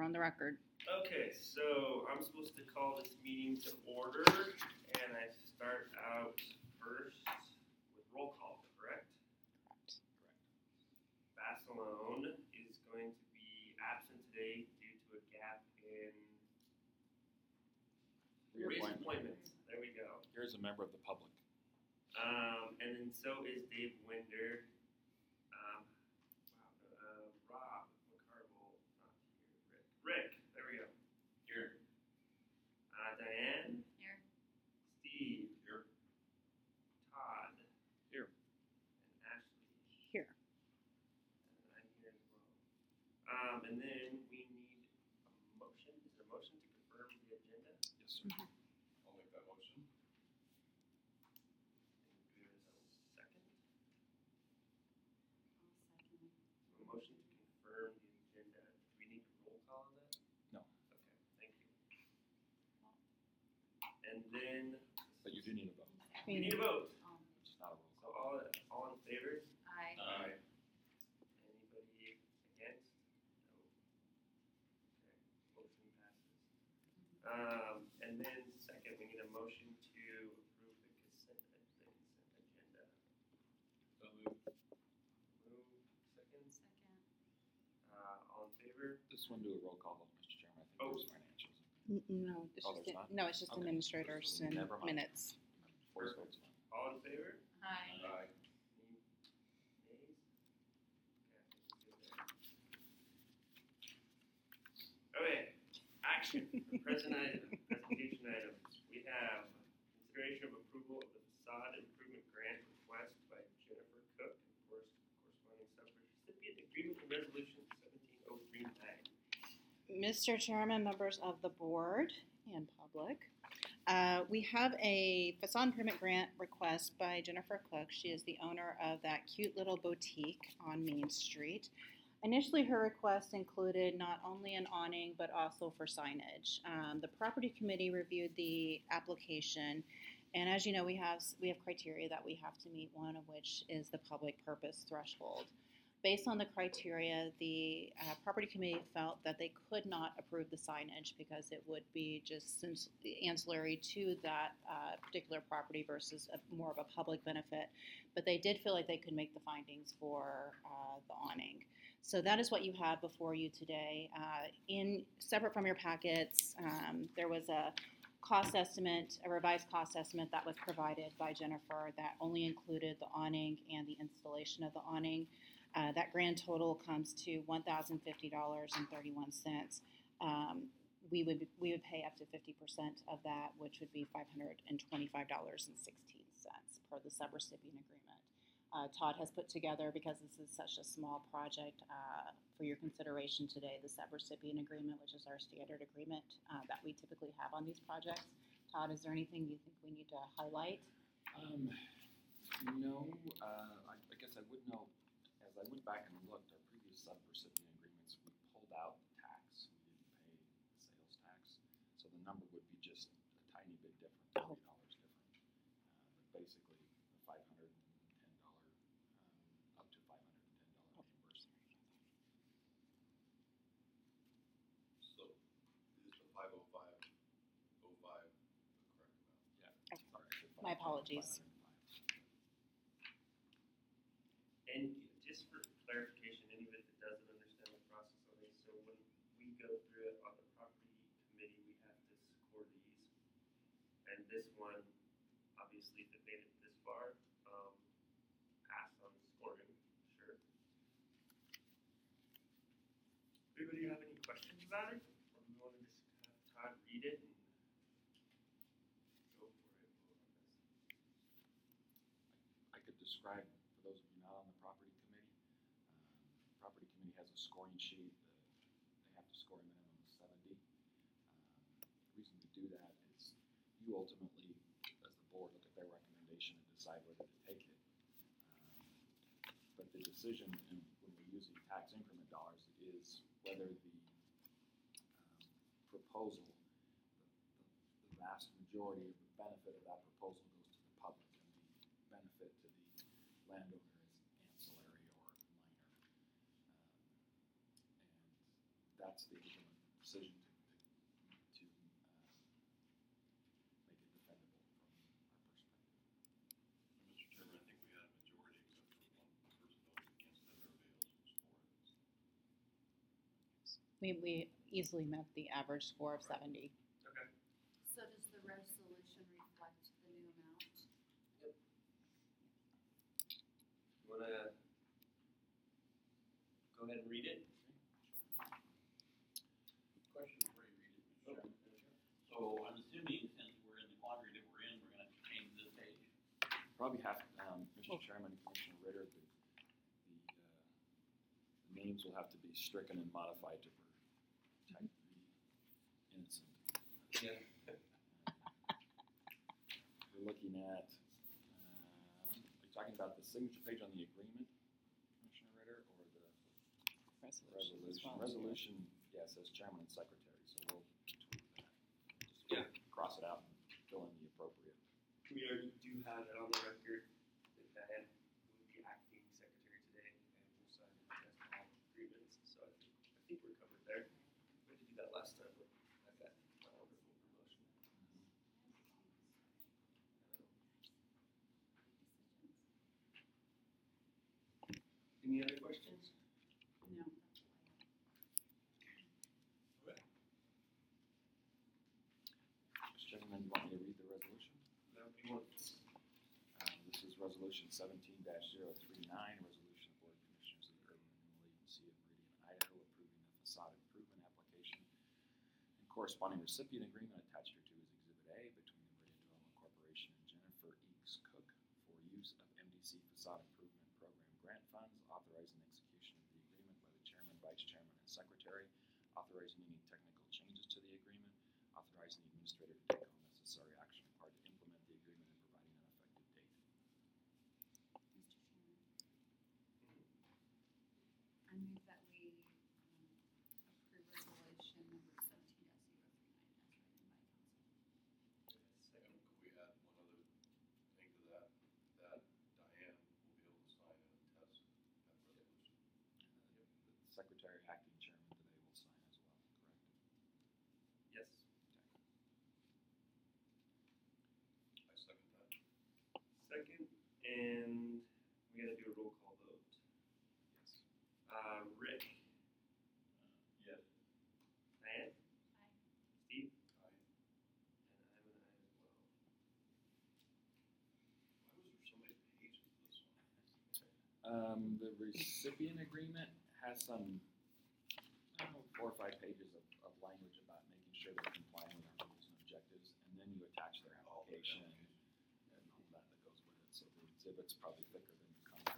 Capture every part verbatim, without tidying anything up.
on the record. Okay, so I'm supposed to call this meeting to order, and I start out first with roll call, correct? Correct. Basilone is going to be absent today due to a gap in Reappointment. appointments. There we go. Here's a member of the public. Um, and then so is Dave Winder. Um, wow, uh, Rob McCarville, not here. Rick. Rick, there we go. Here. Uh, Diane. Here. Steve. Here. Todd. Here. And Ashley. Here. And I'm here as well. Um, and then we need a motion. Is there a motion to confirm the agenda? Yes, sir. Mhm. I'll make that motion. And there is a second. Second. So a motion to confirm the agenda. Do we need a roll call on that? No. Okay, thank you. And then. But you do need a vote. We need a vote. It's not a roll So call. all, all in favor? Aye. Aye. Anybody against? No. Okay, motion passes. Um, and then second, we need a motion to approve the consent, the consent agenda. So moved. Move, second, Second. uh, all in favor? This one, do a roll call vote, Mister Chairman. I think Oh. there's financials. No, it's Oh, just, there's not? no, it's just Okay. administrators and Never mind. minutes. Voice vote's fine. All in favor? Aye. Aye. Any nays? Okay, I think we're good there. Okay, action, present item, presentation items. We have consideration of approval of the facade improvement grant request by Jennifer Cook and course corresponding sub-recipient agreement and resolution seventeen oh three nine. Mister Chairman, members of the board and public, uh, we have a facade improvement grant request by Jennifer Cook. She is the owner of that cute little boutique on Main Street. Initially, her request included not only an awning, but also for signage. Um, the property committee reviewed the application, and as you know, we have we have criteria that we have to meet, one of which is the public purpose threshold. Based on the criteria, the uh, property committee felt that they could not approve the signage because it would be just since ancillary to that uh, particular property versus a, more of a public benefit. But they did feel like they could make the findings for uh, the awning. So that is what you have before you today. Uh, in separate from your packets, um, there was a cost estimate, a revised cost estimate that was provided by Jennifer that only included the awning and the installation of the awning. Uh, that grand total comes to one thousand fifty dollars and thirty-one cents. Um, we would we would pay up to fifty percent of that, which would be five hundred twenty-five dollars and sixteen cents per the subrecipient agreement. Uh, Todd has put together, because this is such a small project, uh, for your consideration today, the subrecipient agreement, which is our standard agreement uh, that we typically have on these projects. Todd, is there anything you think we need to highlight? Um, no, uh, I, I guess I would know, as I went back and looked, our previous sub-recipient agreements, we pulled out the tax. We didn't pay the sales tax. So the number would be just a tiny bit different, Oh. thirty dollars different. Uh, but basically, the five hundred ten dollars, um, up to five hundred ten dollars reimbursement. So is the five oh five oh five the correct amount? Yeah. Okay. Sorry, I said My five hundred, apologies. five hundred five. And just for clarification, anybody that doesn't understand the process on these, so when we go through it on the property committee, we have to score these. And this one, obviously, if it made it this far, um, pass on scoring, sure. Anybody have any questions about it? Or do you want to just have Todd read it and go for it? I could describe, for those of you not on the property committee, um, the property committee has a scoring sheet. The, they have to score a minimum of seventy. Um, the reason we do that is you ultimately, as the board, look at their recommendation and decide whether to take it. Um, but the decision, in, when we're using tax increment dollars, is whether the um, proposal, the, the vast majority of the benefit of that proposal goes to the public, and the benefit to the landowner is ancillary or minor. Um, and that's the equivalent decision to, to, to uh, make it defendable from our perspective. Mister Chairman, I think we had a majority except for one person voted against it, everybody else was for it. We, we easily met the average score of seventy. Okay. So does the resolution reflect the new amount? You wanna go ahead and read it? Question before you read it, Oh, Mister Chairman. So I'm assuming since we're in the quandary that we're in, we're gonna have to change this page. Probably have, um, Mister Oh. Chairman, Commissioner Ritter, the, the, uh, the names will have to be stricken and modified to protect the innocent. Yeah. We're looking at, uh, are you talking about the signature page on the agreement, Commissioner Ritter, or the Resolution. as resolution? well. Resolution, yeah, says chairman and secretary, so we'll tweak that. Just Yeah. cross it out and fill in the appropriate. We already do have it on the record that Diane will be acting secretary today and will sign the rest of all agreements, so I think, I think we're covered there. We had to do that last time, but I got my wonderful promotion. Any other questions? No. Mister Chairman, you want me to read the resolution? No, you want, Uh, This is Resolution seventeen 39 resolution of Board of Commissioners of the Urban Renewal Agency of Meridian, Idaho, approving the facade improvement application and corresponding recipient agreement attached hereto is Exhibit A between the Meridian Development Corporation and Jennifer Eakes Cook for use of M D C facade improvement program grant funds, authorizing execution of the agreement by the chairman, vice chairman, and secretary, authorizing any technical changes to the agreement, authorizing the administrator to take all necessary action required to implement the agreement and providing an effective date. Mister Chairman, I move that we um, approve resolution number seventeen dash zero three nine as written by council. second. And could we add one other thing to that, that Diane will be able to sign and attest that resolution? Uh, The secretary, acting chairman today will sign as well, correct? Yes. I second that. Second, and we gotta do a roll call vote. Yes. Uh, Rick, Yes. Diane, Aye. Steve, Aye. and I'm an aye as well. Why was there so many pages of this one? Um, the recipient agreement has some, I don't know, four or five pages of, of language about making sure they're complying with our rules and objectives, and then you attach their Oh, the application and, and all that that goes with it, so the exhibit's probably thicker than the content.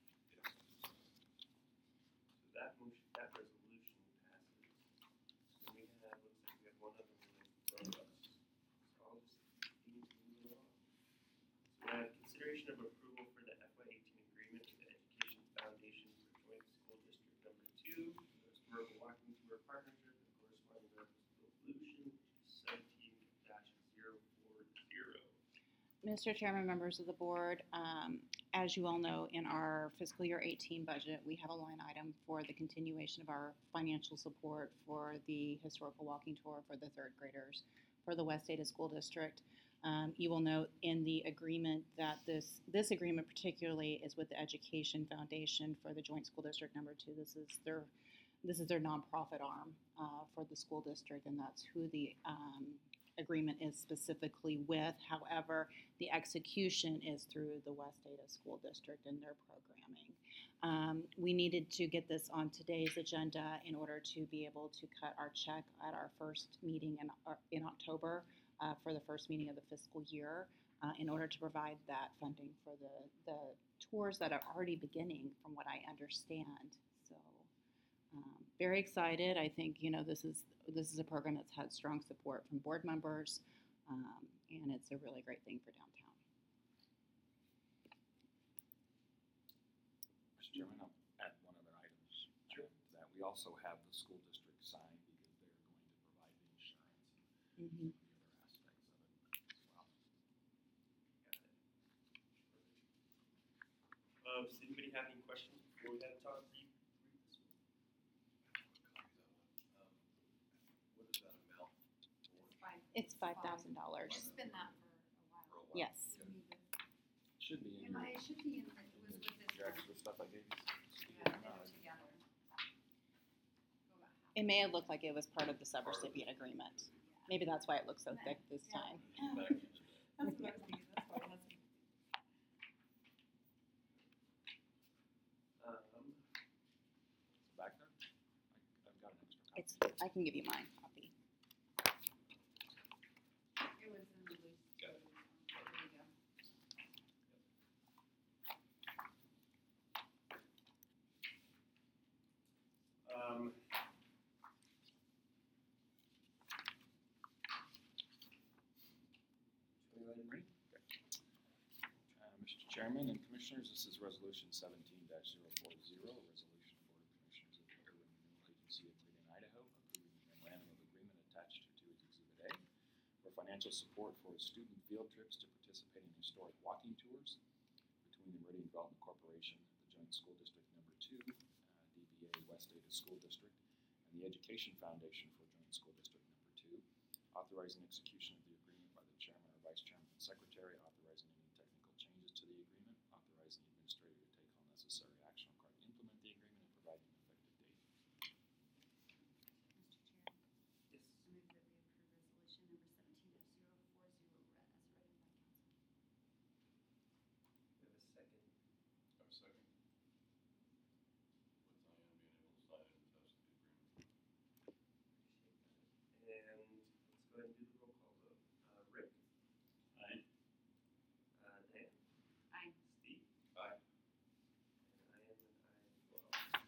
So that motion, that resolution passes. So we have, looks like we have one other one in front of us. So I'll just continue to move along. So we have consideration of approval for the F Y eighteen agreement with the Education Foundation for Joint School District Number Two, the Historical Walking Tour Partnership, and corresponding resolution, which is seventeen dash zero four zero. Mister Chairman, members of the board, um, as you all know, in our fiscal year eighteen budget, we have a line item for the continuation of our financial support for the historical walking tour for the third graders for the West Ada School District. Um, you will note in the agreement that this this agreement particularly is with the Education Foundation for the Joint School District Number Two. This is their this is their nonprofit arm uh, for the school district, and that's who the um, agreement is specifically with. However, the execution is through the West Ada School District and their programming. Um, we needed to get this on today's agenda in order to be able to cut our check at our first meeting in, uh, in October uh, for the first meeting of the fiscal year uh, in order to provide that funding for the, the tours that are already beginning from what I understand. So um, very excited. I think, you know, this is this is a program that's had strong support from board members, um, and it's a really great thing for downtown. Mister Chairman, I'll add one other item Sure. um, to that. We also have the school district sign because they're going to provide the insurance and Mm-hmm. some of the other aspects of it as well. Got it. Um, does anybody have any questions before we have Todd read, read this one? I have a copy of that one. Um, It's five thousand dollars. It's been that for a while. For a while. Yes. So we would- Should be in Am your, I, it should be in, the- it was in with this your one. extra stuff I gave you. Yeah, they were together. Go about half. It may have looked like it was part of the subrecipient agreement. Maybe that's why it looks so thick this Yeah. time. Back into that. That's what I was thinking, that's why it wasn't. Um, It's back there. I, I've got an extra copy. It's, I can give you my copy. It was in the loose. Got it. There you go. um, should we let him read? Uh, Mister Chairman and Commissioners, this is Resolution seventeen 40 a resolution of Board of Commissioners of the Urban Renewal Agency of Meridian, Idaho, approving the memorandum of agreement attached to its Exhibit A for financial support for student field trips to participate in historic walking tours between the Meridian Development Corporation, the Joint School District Number Two, uh, D B A West Ada School District, and the Education Foundation for Joint School District Number Two, authorizing execution of the agreement by the chairman or vice chairman and secretary, authorizing any technical changes to the agreement, authorizing the administrator to take all necessary action required to implement the agreement, and providing an effective date. Mister Chair, Yes. I move that we approve resolution number seventeen dash zero four zero read as read by council. We have a second. Have a second. With Diane being able to sign and attest to the agreement. Appreciate that. And let's go ahead and do the roll call vote. Uh, Rick, Aye. uh, Dan, Aye. Steve, Aye. and I am an aye as well.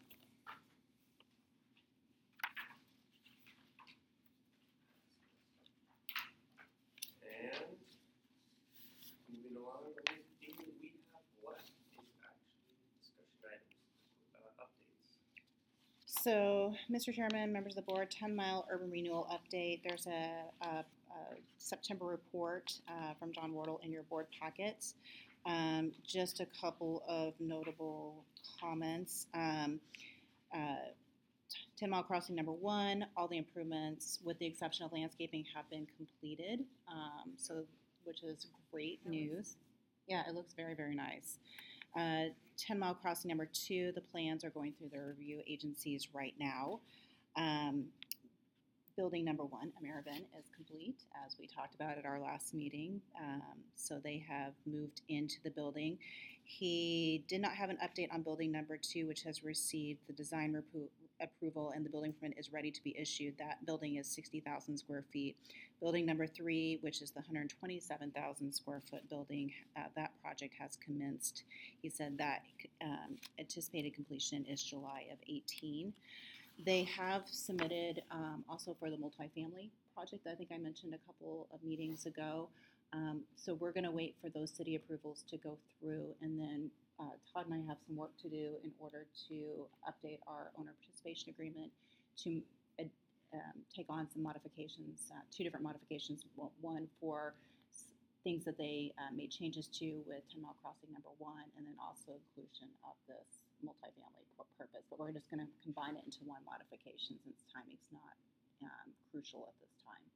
And moving along, the only thing we have left is actually discussion items, uh, updates. So, Mister Chairman, members of the board, ten mile urban renewal update. There's a, a, a September report uh, from John Wardle in your board packets. Um, just a couple of notable comments. Um, uh, ten mile crossing number one, all the improvements, with the exception of landscaping, have been completed. Um, so, which is great news. Yeah, it looks very, very nice. Uh, ten mile crossing number two, the plans are going through the review agencies right now. Um, building number one, Amerivan, is complete, as we talked about at our last meeting. Um, so they have moved into the building. He did not have an update on building number two, which has received the design repro- approval and the building permit is ready to be issued. That building is sixty thousand square feet. Building number three, which is the one hundred twenty-seven thousand square foot building, uh, that project has commenced. He said that um, anticipated completion is July of eighteen. They have submitted um, also for the multifamily project. I think I mentioned a couple of meetings ago. Um, so we're going to wait for those city approvals to go through, and then uh, Todd and I have some work to do in order to update our owner participation agreement to uh, um, take on some modifications, uh, two different modifications. One for s- things that they uh, made changes to with ten mile crossing number one, and then also inclusion of this multifamily pu- purpose. But we're just going to combine it into one modification since timing's not um, crucial at this time.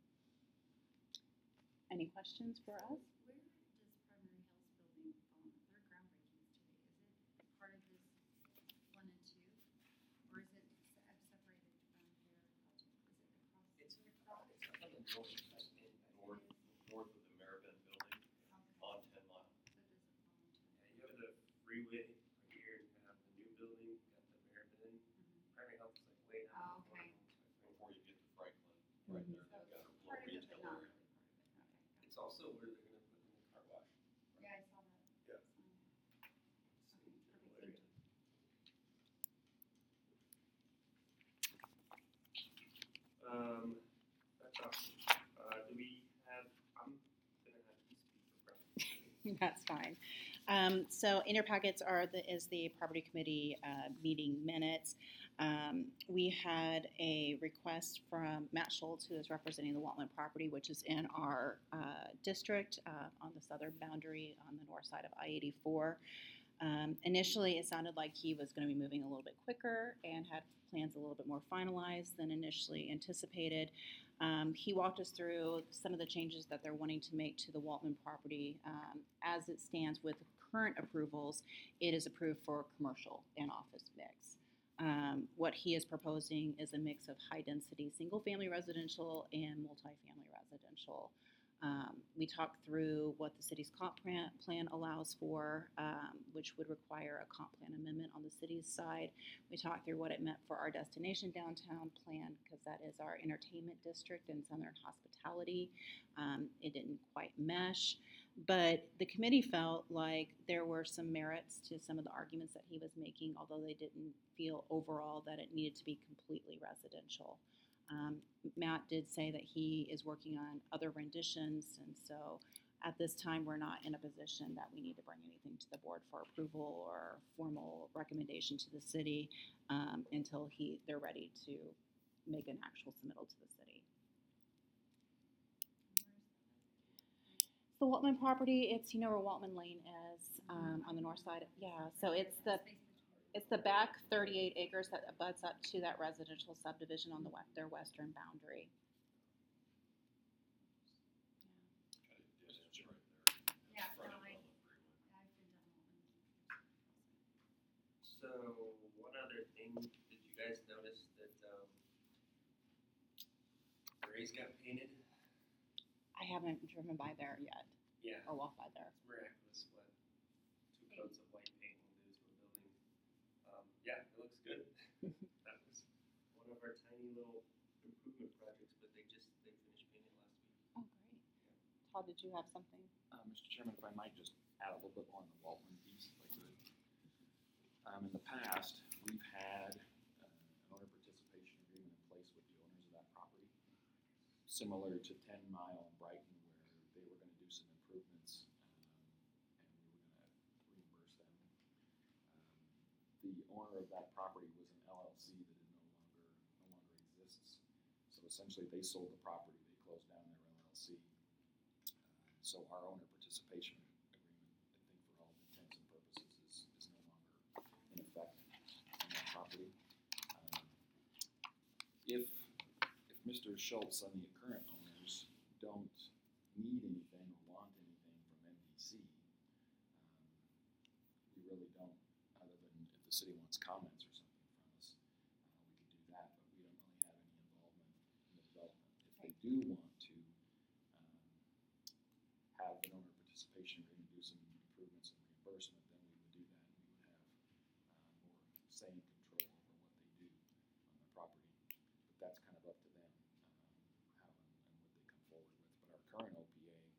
Any questions for us? Where does Primary Hills building fall in? Their groundbreakings today, is it part of this one and two? Or is it se- uh, separated from their project? Is it across? It's, it's on the north, side, in- North, north of the Maribel building Okay. on ten mile. So it doesn't fall into it. yeah, you have the freeway right here, and you have the new building, you got the Meriden. Mhm. Primary Health is like way down. Oh, okay. Before you get to Franklin, right there, So they've got a it's little part of it, but retail not area. really part of it. Okay. It's also where they're gonna put in the car wash. Yeah, I saw that. Yeah. Sign. It's Okay, in the perfect, area. thank you. Um, that's awesome. Uh, do we have, I'm gonna have you speak for Brown. That's fine. Um, so in your packets are the, is the property committee uh, meeting minutes. Um, we had a request from Matt Schultz, who is representing the Waltman property, which is in our uh, district uh, on the southern boundary on the north side of I eighty-four. Um, initially, it sounded like he was going to be moving a little bit quicker and had plans a little bit more finalized than initially anticipated. Um, he walked us through some of the changes that they're wanting to make to the Waltman property. Um, as it stands with current approvals, it is approved for commercial and office mix. Um, what he is proposing is a mix of high-density single-family residential and multifamily residential. Um, we talked through what the city's comp plan, plan allows for, um, which would require a comp plan amendment on the city's side. We talked through what it meant for our destination downtown plan, because that is our entertainment district and Southern hospitality. Um, it didn't quite mesh, but the committee felt like there were some merits to some of the arguments that he was making, although they didn't feel overall that it needed to be completely residential. Um, Matt did say that he is working on other renditions, and so at this time, we're not in a position that we need to bring anything to the board for approval or formal recommendation to the city um, until he they're ready to make an actual submittal to the city. The Waltman property, it's, you know where Waltman Lane is, um, on the north side. Yeah, so it's the It's the back thirty-eight acres that abuts up to that residential subdivision on the we- their western boundary. Kind of ditch right there. Yeah, Front no, of I- Bowman Freeway. I've been down Waltman. So, one other thing, did you guys notice that, um, Gray's got painted? I haven't driven by there yet Yeah. or walked by there. It's miraculous what two coats of white paint will do to a building. Um, yeah, it looks good. That was one of our tiny little improvement projects, but they just, they finished painting last week. Oh, great. Todd, did you have something? Uh, Mister Chairman, if I might just add a little bit more on the Waltman piece, if I could. Um, in the past, we've had uh, an owner participation agreement in place with the owners of that property, similar to Ten Mile and Brighton, where they were going to do some improvements, um, and we were going to reimburse them. Um, the owner of that property was an L L C that is no longer no longer exists. So essentially, they sold the property, they closed down their L L C. Uh, so our owner participation agreement, I think for all intents and purposes, is, is no longer in effect on that property. Um, if if Mister Schultz and the current owners don't need anything or want anything from M D C, um, we really don't, other than if the city wants comments or something from us, uh, we could do that, but we don't really have any involvement in the development. If they do want to um, have an owner participation agreement, do some improvements and reimbursement, then we would do that, and we would have uh, more say and control over what they do on the property. But that's kind of up to them, um, how and, and what they come forward with. But our current O P A, um,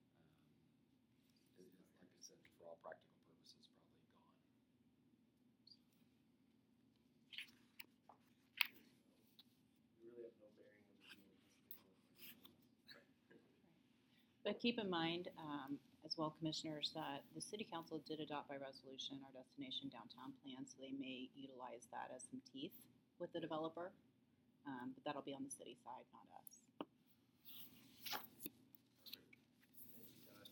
is, is, like I said, for all practical purposes, probably gone. We really have no bearing on the deal. But keep in mind, um, as well, commissioners, that the city council did adopt by resolution our destination downtown plan, so they may utilize that as some teeth with the developer. Um, but that'll be on the city side, not us. Thank you, Todd.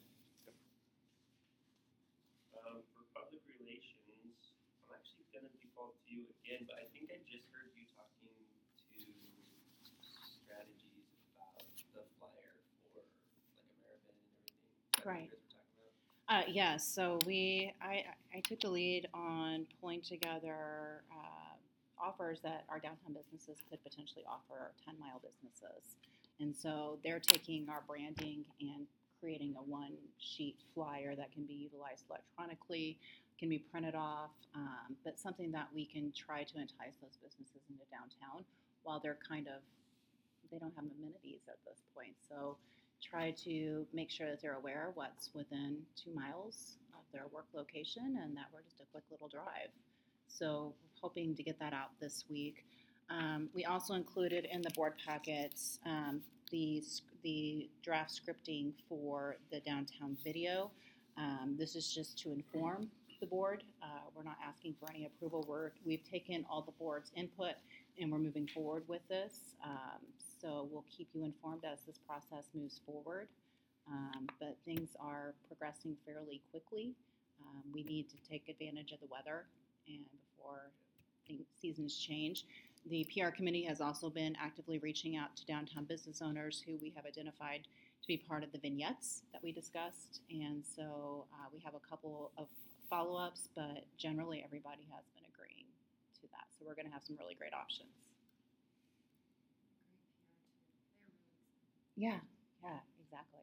Um, for public relations, I'm actually gonna default to you again, but I think I just heard you talking to strategies about the flyer for like American and everything. Is that what Right. you guys were talking about? Uh, yes, so we, I, I took the lead on pulling together uh, offers that our downtown businesses could potentially offer ten mile businesses. And so they're taking our branding and creating a one sheet flyer that can be utilized electronically, can be printed off, um, but something that we can try to entice those businesses into downtown while they're kind of, they don't have amenities at this point. So try to make sure that they're aware what's within two miles of their work location and that we're just a quick little drive. So we're hoping to get that out this week. Um, we also included in the board packets um, the, the draft scripting for the downtown video. Um, this is just to inform the board. Uh, we're not asking for any approval. We're, we've taken all the board's input and we're moving forward with this. Um, so we'll keep you informed as this process moves forward. Um, but things are progressing fairly quickly. Um, we need to take advantage of the weather and before things, seasons change. the P R committee has also been actively reaching out to downtown business owners who we have identified to be part of the vignettes that we discussed. And so uh, we have a couple of follow-ups, but generally everybody has been agreeing to that. So we're going to have some really great options. Great P R too. They're really excited. Yeah, yeah, exactly.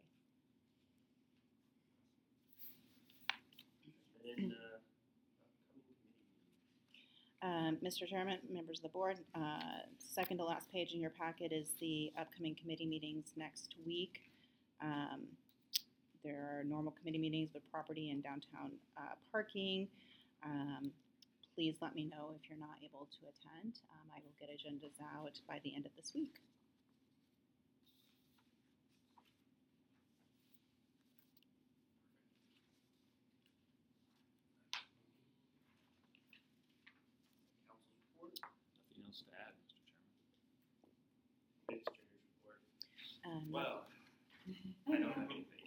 And then, uh, upcoming committee meetings. Um, Mister Chairman, members of the board, uh, second to last page in your packet is the upcoming committee meetings next week. Um, there are normal committee meetings with property and downtown uh, parking. Um, please let me know if you're not able to attend. Um, I will get agendas out by the end of this week. Council's report, Nothing else to add, Mister Chairman? administrator's report. Um, Well, I don't have anything.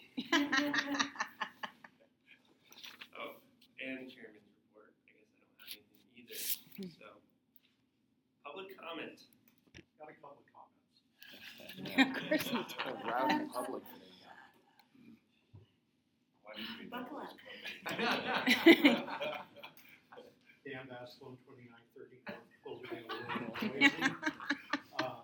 Oh, and chairman's report, I guess I don't have anything either, so. Public comment. Got a couple of comments. Of course you do. A rowdy public today. Why did we- Buckle up. Dan Baslin, twenty-nine thirty North Cloverdale Road, Boise. Uh,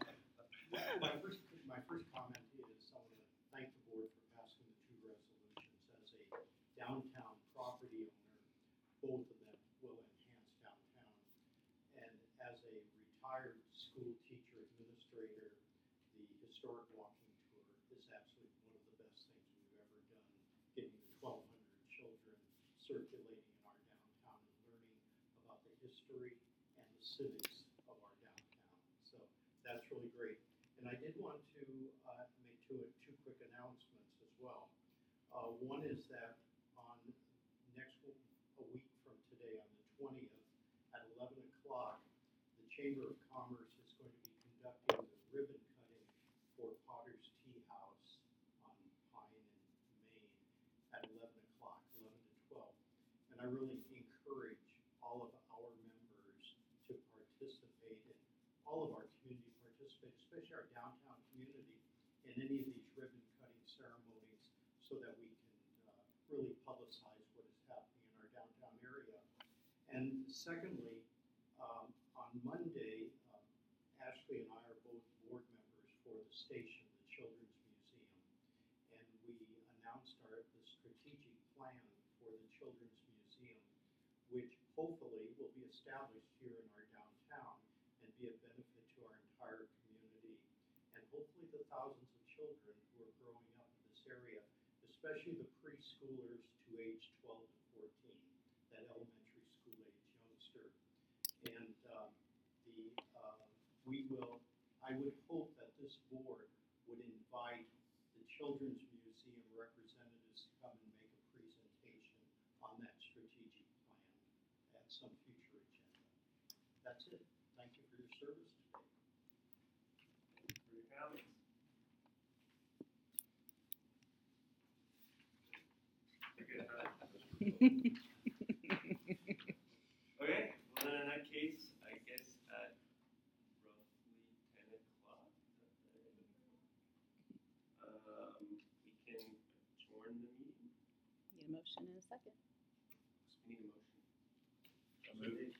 My first, my first comment is I want to thank the board for passing the two resolutions. As a downtown property owner, both of them will enhance downtown. And as a retired school teacher administrator, the historic walking tour is absolutely one of the best things we've ever done, getting the twelve hundred children circulating in our downtown and learning about the history and the civics of our downtown. So that's really great. And I did want to uh, make two, two quick announcements as well. Uh, one is that on next w- a week from today, on the twentieth, at eleven o'clock, the Chamber of Commerce is going to be conducting the ribbon cutting for Potter's Tea House on Pine and Main at eleven o'clock, eleven to twelve. And I really encourage all of our members to participate in, all of our community participate, especially our downtown community, in any of these ribbon cutting ceremonies so that we can uh, really publicize what is happening in our downtown area. And secondly, um, on Monday, um, Ashley and I are both board members for the station, the Children's Museum. And we announced our the strategic plan for the Children's Museum, which hopefully will be established here in our downtown and be a benefit to our entire community. And hopefully the thousands of children who are growing up in this area, especially the preschoolers to age twelve to fourteen, that elementary school age youngster. And um, the uh, we will, I would hope that this board would invite the Children's Museum representatives to come and make a presentation on that strategic plan at some future agenda. That's it. Thank you for your service today. For your comments. You're good, huh? Okay, well then in that case, I guess at roughly ten o'clock, um, we can adjourn the meeting. Need a motion in a second. We need a motion.